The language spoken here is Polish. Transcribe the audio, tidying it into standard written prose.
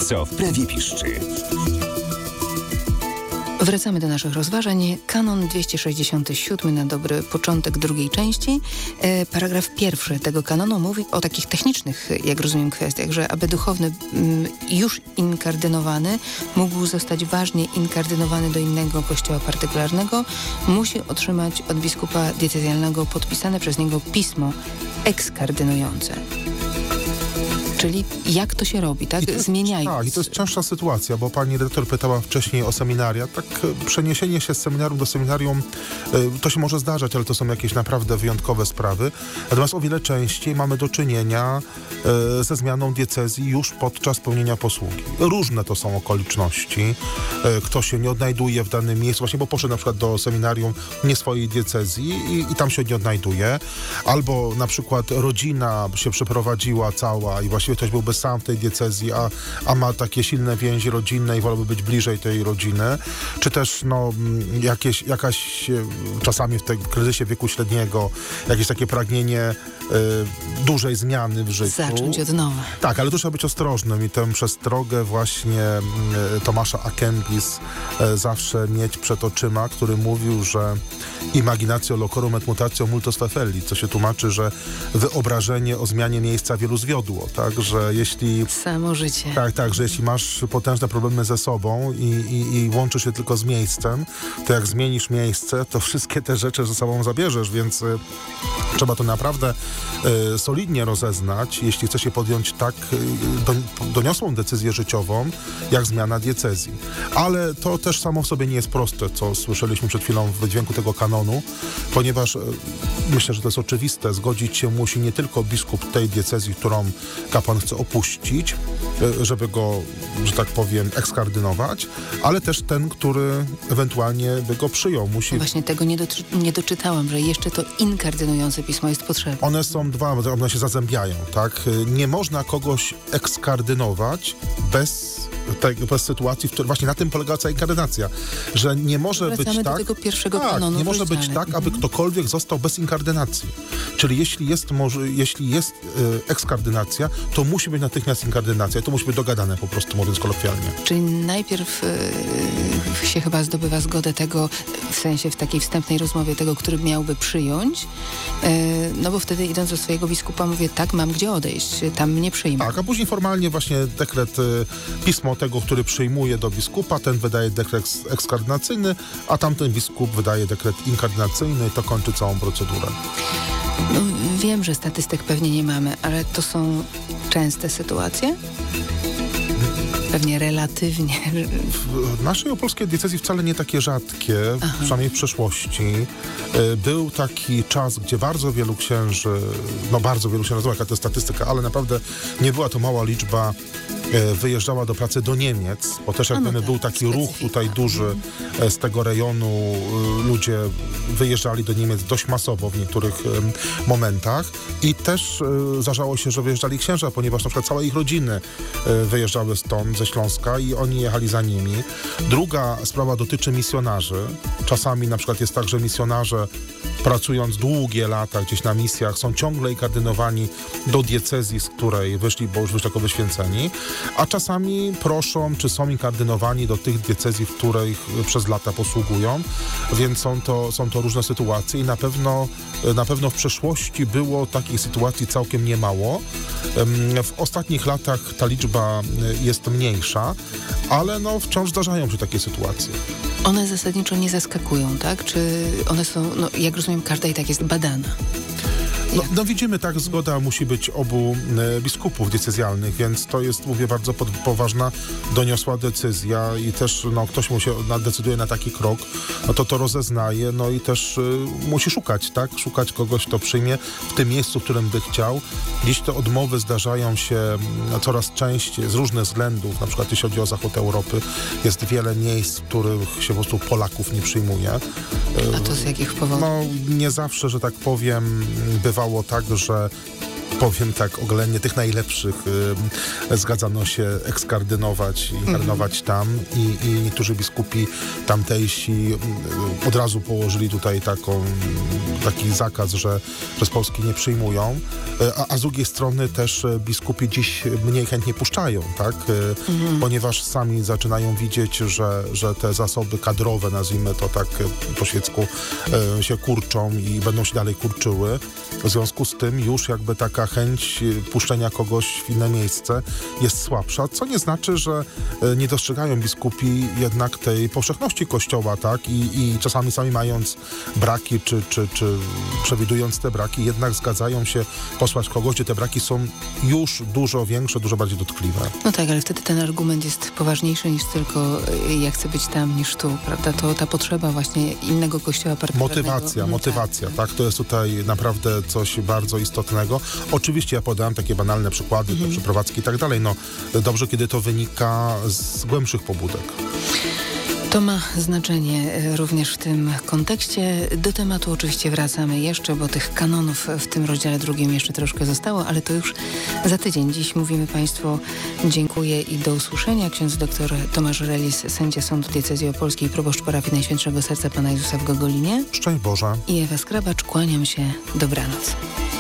Co w prawie piszczy? Wracamy do naszych rozważań. Kanon 267 na dobry początek drugiej części. Paragraf pierwszy tego kanonu mówi o takich technicznych, jak rozumiem, kwestiach, że aby duchowny już inkardynowany mógł zostać ważnie inkardynowany do innego kościoła partykularnego, musi otrzymać od biskupa diecezjalnego podpisane przez niego pismo ekskardynujące. Czyli jak to się robi, tak? Zmieniając. Tak, i to jest częstsza sytuacja, bo pani redaktor pytała wcześniej o seminaria. Tak, przeniesienie się z seminarium do seminarium, to się może zdarzać, ale to są jakieś naprawdę wyjątkowe sprawy. Natomiast o wiele częściej mamy do czynienia ze zmianą diecezji już podczas pełnienia posługi. Różne to są okoliczności. Ktoś się nie odnajduje w danym miejscu, właśnie bo poszedł na przykład do seminarium nie swojej diecezji i tam się nie odnajduje. Albo na przykład rodzina się przeprowadziła cała i właściwie ktoś byłby sam w tej diecezji, a ma takie silne więzi rodzinne i wolałby być bliżej tej rodziny, czy też jakaś czasami w tym kryzysie wieku średniego jakieś takie pragnienie dużej zmiany w życiu. Zacząć od nowa. Tak, ale tu trzeba być ostrożnym i tę przestrogę właśnie Tomasza à Kempis zawsze mieć przed oczyma, który mówił, że imaginatio locorum et mutatio multos fafelli, co się tłumaczy, że wyobrażenie o zmianie miejsca wielu zwiodło, tak, że jeśli... Samo życie. Tak, że jeśli masz potężne problemy ze sobą i łączysz się tylko z miejscem, to jak zmienisz miejsce, to wszystkie te rzeczy ze sobą zabierzesz, więc trzeba to naprawdę solidnie rozeznać, jeśli chce się podjąć tak doniosłą decyzję życiową, jak zmiana diecezji. Ale to też samo w sobie nie jest proste, co słyszeliśmy przed chwilą w wydźwięku tego kanonu, ponieważ myślę, że to jest oczywiste, zgodzić się musi nie tylko biskup tej diecezji, którą kapłan chce opuścić, żeby go, że tak powiem, ekskardynować, ale też ten, który ewentualnie by go przyjął. No właśnie tego nie doczytałam, że jeszcze to inkardynujące pismo jest potrzebne. One są dwa, one się zazębiają, tak? Nie można kogoś ekskardynować bez sytuacji, w której właśnie na tym polega cała inkardynacja, że nie może być tak... do tego pierwszego kanonu. Nie może być tak, aby ktokolwiek został bez inkardynacji. Czyli jeśli jest ekskardynacja, to musi być natychmiast inkardynacja. To musi być dogadane po prostu, mówiąc kolokwialnie. Czyli najpierw się chyba zdobywa zgodę tego, w sensie w takiej wstępnej rozmowie tego, który miałby przyjąć, no bo wtedy idąc do swojego biskupa mówię, tak, mam gdzie odejść, tam mnie przyjmą. Tak, a później formalnie właśnie dekret, pismo tego, który przyjmuje do biskupa, ten wydaje dekret ekskardynacyjny, a tamten biskup wydaje dekret inkardynacyjny i to kończy całą procedurę. No, wiem, że statystyk pewnie nie mamy, ale to są częste sytuacje? Pewnie relatywnie. W naszej opolskiej diecezji wcale nie takie rzadkie, przynajmniej w przeszłości. Był taki czas, gdzie bardzo wielu księży, jaka to jest statystyka, ale naprawdę nie była to mała liczba, wyjeżdżała do pracy do Niemiec, bo też był taki ruch tutaj duży z tego rejonu. Ludzie wyjeżdżali do Niemiec dość masowo w niektórych momentach i też zdarzało się, że wyjeżdżali księża, ponieważ na przykład całe ich rodziny wyjeżdżały stąd, ze Śląska i oni jechali za nimi. Druga sprawa dotyczy misjonarzy. Czasami na przykład jest tak, że misjonarze pracując długie lata gdzieś na misjach są ciągle inkardynowani do diecezji, z której wyszli, bo już wyszli jako wyświęceni, a czasami proszą, czy są inkardynowani do tych diecezji, w których przez lata posługują, więc są to różne sytuacje i na pewno w przeszłości było takich sytuacji całkiem niemało. W ostatnich latach ta liczba jest mniejsza, ale wciąż zdarzają się takie sytuacje. One zasadniczo nie zaskakują, tak? Czy one są, jak rozumiem, każda i tak jest badana? Widzimy, tak, zgoda musi być obu biskupów diecezjalnych, więc to jest, mówię, bardzo poważna, doniosła decyzja i też ktoś mu się decyduje na taki krok, to rozeznaje, i też musi szukać, tak? Szukać kogoś, kto przyjmie w tym miejscu, w którym by chciał. Dziś te odmowy zdarzają się coraz częściej z różnych względów, na przykład jeśli chodzi o zachód Europy, jest wiele miejsc, w których się po prostu Polaków nie przyjmuje. A to z jakich powodów? Nie zawsze, że tak powiem, bywało tak, że powiem tak oględnie, tych najlepszych zgadzano się ekskardynować i karnować tam i niektórzy biskupi tamtejsi od razu położyli tutaj taki zakaz, że z Polski nie przyjmują, a z drugiej strony też biskupi dziś mniej chętnie puszczają, tak? Ponieważ sami zaczynają widzieć, że te zasoby kadrowe, nazwijmy to tak po świecku, się kurczą i będą się dalej kurczyły. W związku z tym już jakby taka chęć puszczenia kogoś w inne miejsce jest słabsza, co nie znaczy, że nie dostrzegają biskupi jednak tej powszechności Kościoła, tak? I czasami sami mając braki, czy przewidując te braki, jednak zgadzają się posłać kogoś, gdzie te braki są już dużo większe, dużo bardziej dotkliwe. No tak, ale wtedy ten argument jest poważniejszy niż tylko ja chcę być tam niż tu, prawda? To ta potrzeba właśnie innego Kościoła partykularnego. Motywacja, tak? To jest tutaj naprawdę coś bardzo istotnego. Oczywiście ja podałem takie banalne przykłady, te przeprowadzki i tak dalej. No dobrze, kiedy to wynika z głębszych pobudek. To ma znaczenie również w tym kontekście. Do tematu oczywiście wracamy jeszcze, bo tych kanonów w tym rozdziale drugim jeszcze troszkę zostało, ale to już za tydzień. Dziś mówimy Państwu dziękuję i do usłyszenia. Ksiądz dr Tomasz Relis, sędzia Sądu Diecezji Opolskiej, proboszcz parafii Najświętszego Serca Pana Jezusa w Gogolinie. Szczęść Boże. I Ewa Skrabacz, kłaniam się. Dobranoc.